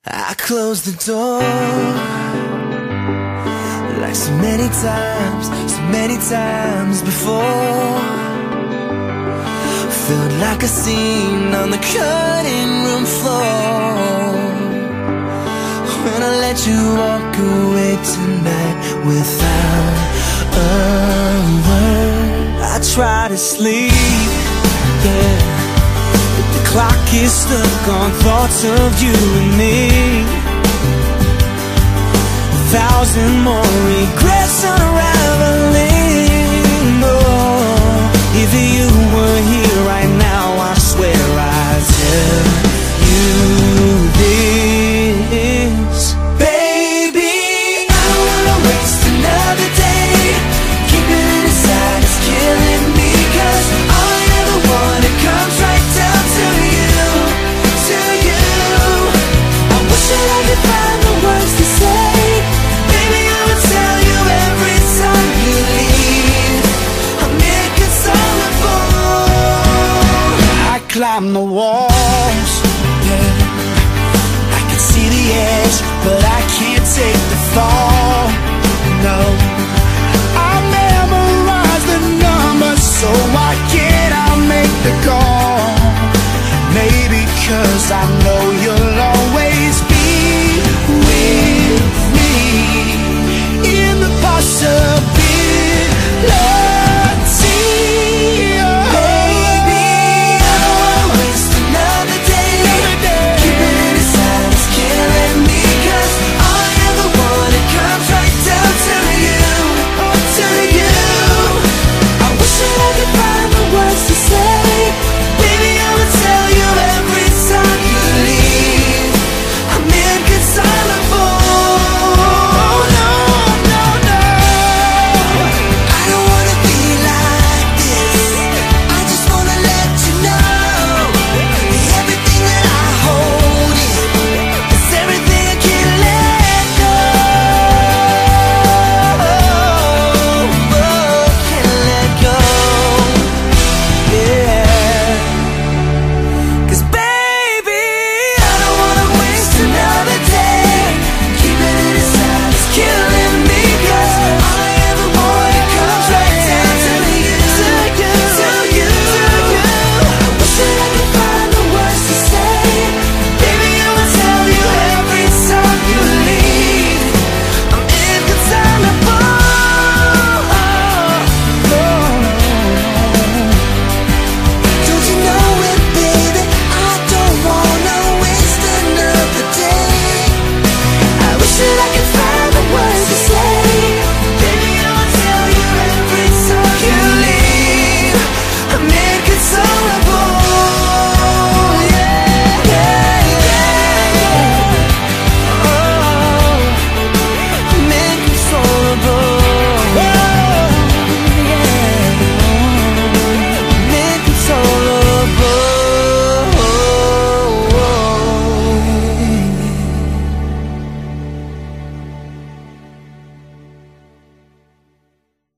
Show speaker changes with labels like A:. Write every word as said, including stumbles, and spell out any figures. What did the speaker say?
A: I closed the door like so many times, so many times before. Felt like a scene on the cutting room floor. When I let you walk away tonight without a word, I try to sleep, yeah, but the clock is stuck on thoughts of you and me. A thousand more regrets unraveling. Oh, if you were here right now, I swear I'd tell you this. Baby, I don't wanna waste another day. Keeping it inside is killing me, 'cause I am the one that comes right down to you, to you. I wish that I could find the words to say. Baby, I would tell you every time you leave. I'm inconsolable. I climb the walls, yeah. I can see the edge, but I can't take the fall. No, I memorized the numbers, so why can't I make the call? Maybe 'cause I know